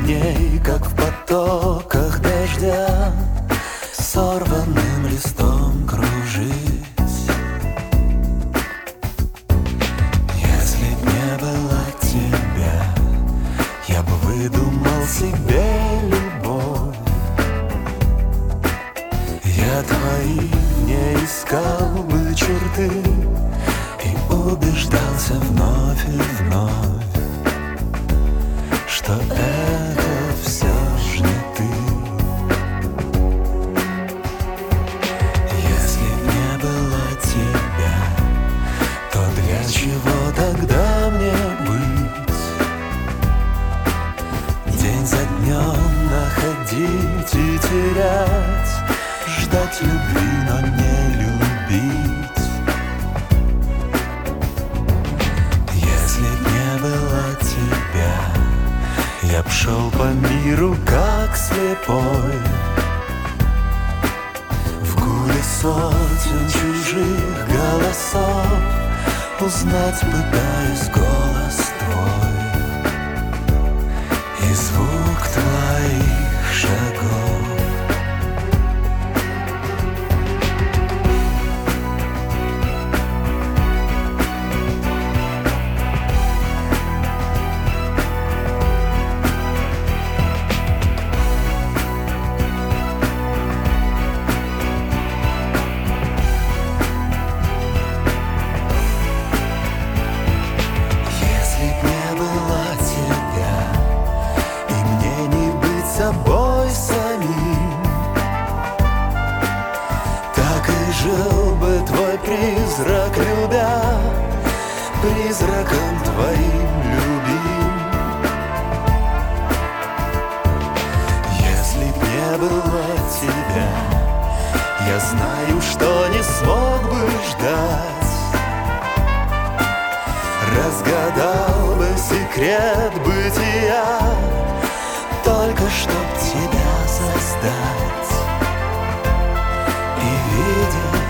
дней, как в потоках дождя, сорванным листом кружить. Если б не было тебя, я бы выдумал себе любовь. Я твои не искал бы черты и убеждался вновь и вновь, что это все ж не ты. Если б не было тебя, то для чего тогда мне быть? День за днем находить и терять, ждать любви, но не любить. Если б не было тебя, я б шел по миру как слепой, в гуле сотен чужих голосов узнать пытаюсь голос твой и звук твоих шагов. Собой самим, так и жил бы твой призрак, любя, призраком твоим любим. Если б не было тебя, я знаю, что не смог бы ждать, разгадал бы секрет бытия, только чтоб тебя создать и видеть